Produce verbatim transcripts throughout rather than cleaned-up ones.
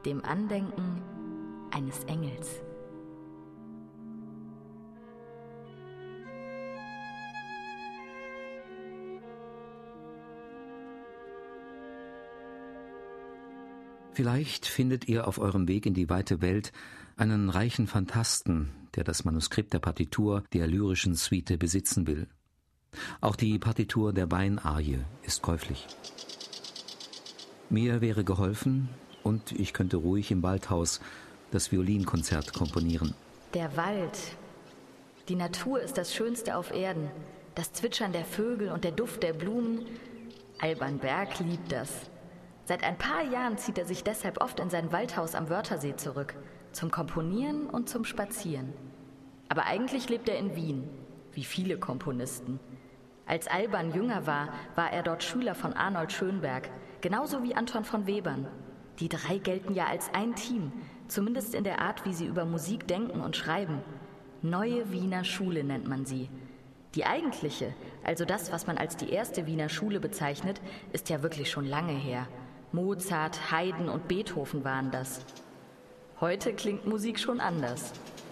dem Andenken eines Engels. Vielleicht findet ihr auf eurem Weg in die weite Welt einen reichen Phantasten, der das Manuskript der Partitur der lyrischen Suite besitzen will. Auch die Partitur der Weinarie ist käuflich. Mir wäre geholfen und ich könnte ruhig im Waldhaus das Violinkonzert komponieren. Der Wald. Die Natur ist das Schönste auf Erden. Das Zwitschern der Vögel und der Duft der Blumen. Alban Berg liebt das. Seit ein paar Jahren zieht er sich deshalb oft in sein Waldhaus am Wörthersee zurück. Zum Komponieren und zum Spazieren. Aber eigentlich lebt er in Wien, wie viele Komponisten. Als Alban jünger war, war er dort Schüler von Arnold Schönberg, genauso wie Anton von Webern. Die drei gelten ja als ein Team, zumindest in der Art, wie sie über Musik denken und schreiben. Neue Wiener Schule nennt man sie. Die eigentliche, also das, was man als die erste Wiener Schule bezeichnet, ist ja wirklich schon lange her. Mozart, Haydn und Beethoven waren das. Heute klingt Musik schon anders.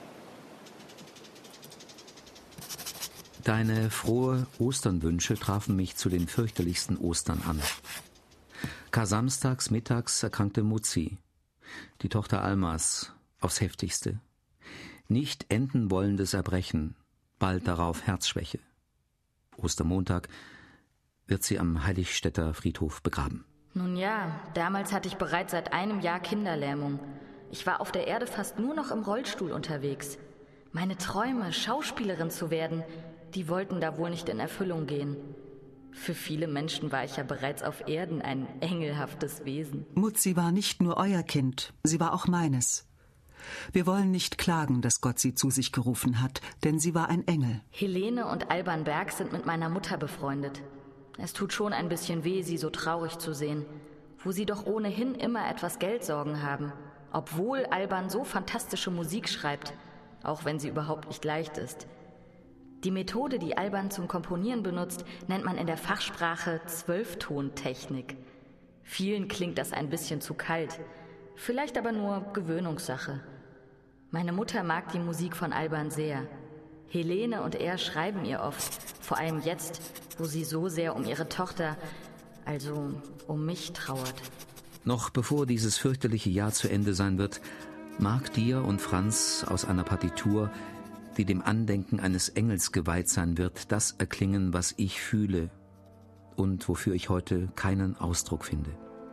Deine frohe Osternwünsche trafen mich zu den fürchterlichsten Ostern an. Kar-samstags mittags erkrankte Mutzi, die Tochter Almas, aufs Heftigste. Nicht enden wollendes Erbrechen, bald darauf Herzschwäche. Ostermontag wird sie am Heiligstädter Friedhof begraben. Nun ja, damals hatte ich bereits seit einem Jahr Kinderlähmung. Ich war auf der Erde fast nur noch im Rollstuhl unterwegs. Meine Träume, Schauspielerin zu werden, die wollten da wohl nicht in Erfüllung gehen. Für viele Menschen war ich ja bereits auf Erden ein engelhaftes Wesen. Mutzi war nicht nur euer Kind, sie war auch meines. Wir wollen nicht klagen, dass Gott sie zu sich gerufen hat, denn sie war ein Engel. Helene und Alban Berg sind mit meiner Mutter befreundet. Es tut schon ein bisschen weh, sie so traurig zu sehen, wo sie doch ohnehin immer etwas Geldsorgen haben, obwohl Alban so fantastische Musik schreibt, auch wenn sie überhaupt nicht leicht ist. Die Methode, die Alban zum Komponieren benutzt, nennt man in der Fachsprache Zwölftontechnik. Vielen klingt das ein bisschen zu kalt, vielleicht aber nur Gewöhnungssache. Meine Mutter mag die Musik von Alban sehr. Helene und er schreiben ihr oft, vor allem jetzt, wo sie so sehr um ihre Tochter, also um mich trauert. Noch bevor dieses fürchterliche Jahr zu Ende sein wird, mag dir und Franz aus einer Partitur, die dem Andenken eines Engels geweiht sein wird, das erklingen, was ich fühle und wofür ich heute keinen Ausdruck finde.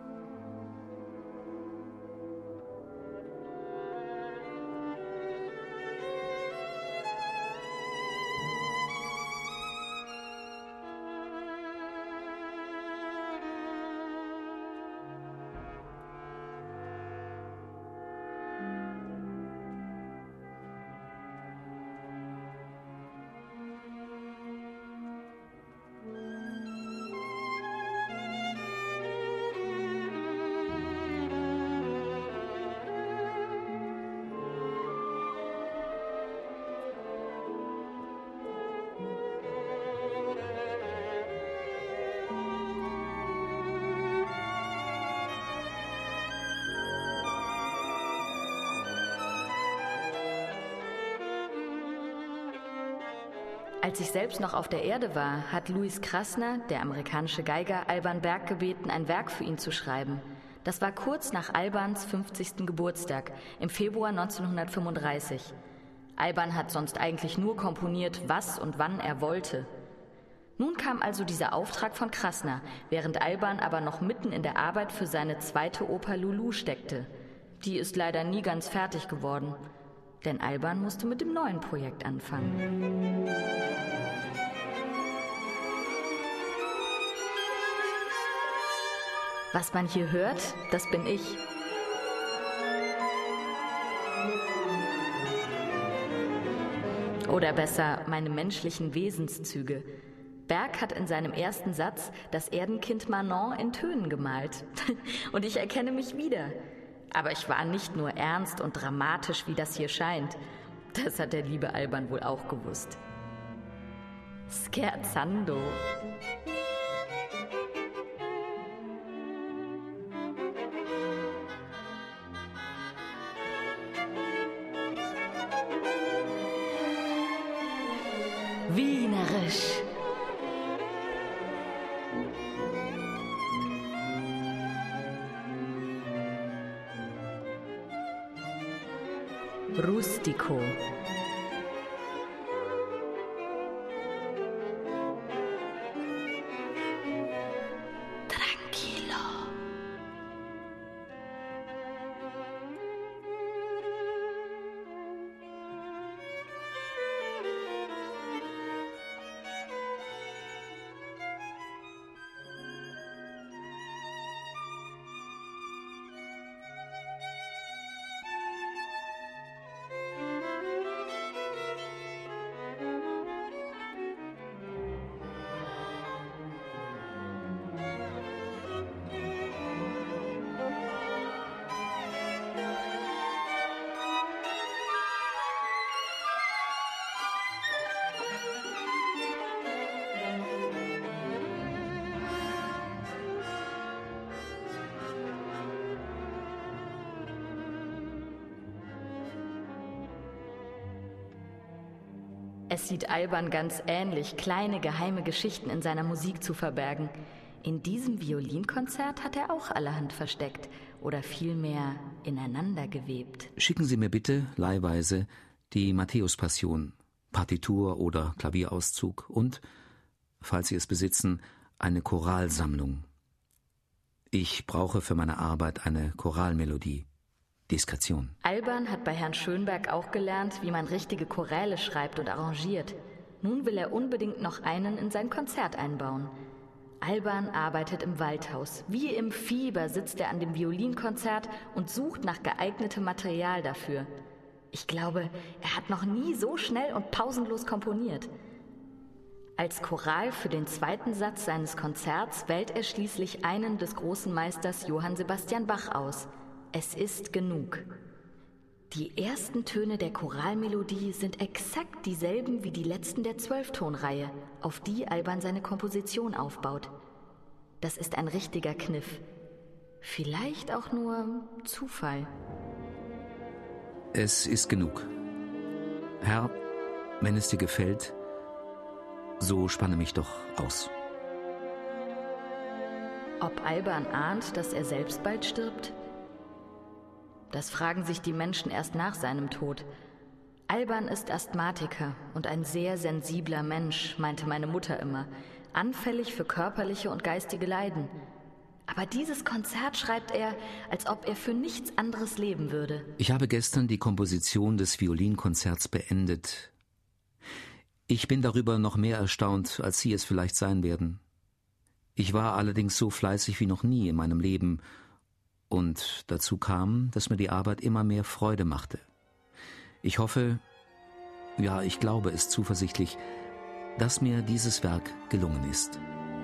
Als ich selbst noch auf der Erde war, hat Louis Krasner, der amerikanische Geiger, Alban Berg gebeten, ein Werk für ihn zu schreiben. Das war kurz nach Albans fünfzigsten Geburtstag, im Februar neunzehnhundertfünfunddreißig. Alban hat sonst eigentlich nur komponiert, was und wann er wollte. Nun kam also dieser Auftrag von Krasner, während Alban aber noch mitten in der Arbeit für seine zweite Oper Lulu steckte. Die ist leider nie ganz fertig geworden. Denn Alban musste mit dem neuen Projekt anfangen. Was man hier hört, das bin ich. Oder besser, meine menschlichen Wesenszüge. Berg hat in seinem ersten Satz das Erdenkind Manon in Tönen gemalt. Und ich erkenne mich wieder. Aber ich war nicht nur ernst und dramatisch, wie das hier scheint. Das hat der liebe Alban wohl auch gewusst. Scherzando. Wienerisch. Rustico. Es sieht Alban ganz ähnlich, kleine geheime Geschichten in seiner Musik zu verbergen. In diesem Violinkonzert hat er auch allerhand versteckt oder vielmehr ineinander gewebt. Schicken Sie mir bitte leihweise die Matthäus-Passion, Partitur oder Klavierauszug und, falls Sie es besitzen, eine Choralsammlung. Ich brauche für meine Arbeit eine Choralmelodie. Diskretion. Alban hat bei Herrn Schönberg auch gelernt, wie man richtige Choräle schreibt und arrangiert. Nun will er unbedingt noch einen in sein Konzert einbauen. Alban arbeitet im Waldhaus. Wie im Fieber sitzt er an dem Violinkonzert und sucht nach geeignetem Material dafür. Ich glaube, er hat noch nie so schnell und pausenlos komponiert. Als Choral für den zweiten Satz seines Konzerts wählt er schließlich einen des großen Meisters Johann Sebastian Bach aus. Es ist genug. Die ersten Töne der Choralmelodie sind exakt dieselben wie die letzten der Zwölftonreihe, auf die Alban seine Komposition aufbaut. Das ist ein richtiger Kniff. Vielleicht auch nur Zufall. Es ist genug. Herr, wenn es dir gefällt, so spanne mich doch aus. Ob Alban ahnt, dass er selbst bald stirbt? Das fragen sich die Menschen erst nach seinem Tod. Alban ist Asthmatiker und ein sehr sensibler Mensch, meinte meine Mutter immer, anfällig für körperliche und geistige Leiden. Aber dieses Konzert schreibt er, als ob er für nichts anderes leben würde. Ich habe gestern die Komposition des Violinkonzerts beendet. Ich bin darüber noch mehr erstaunt, als Sie es vielleicht sein werden. Ich war allerdings so fleißig wie noch nie in meinem Leben. Und dazu kam, dass mir die Arbeit immer mehr Freude machte. Ich hoffe, ja, ich glaube es zuversichtlich, dass mir dieses Werk gelungen ist.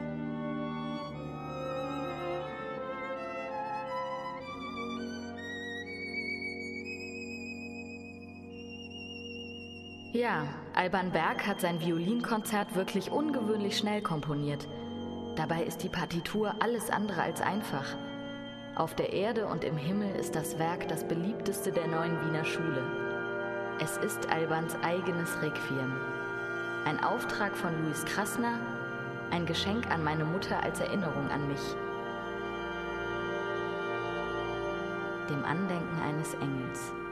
Ja, Alban Berg hat sein Violinkonzert wirklich ungewöhnlich schnell komponiert. Dabei ist die Partitur alles andere als einfach. Auf der Erde und im Himmel ist das Werk das beliebteste der neuen Wiener Schule. Es ist Albans eigenes Requiem. Ein Auftrag von Louis Krassner, ein Geschenk an meine Mutter als Erinnerung an mich. Dem Andenken eines Engels.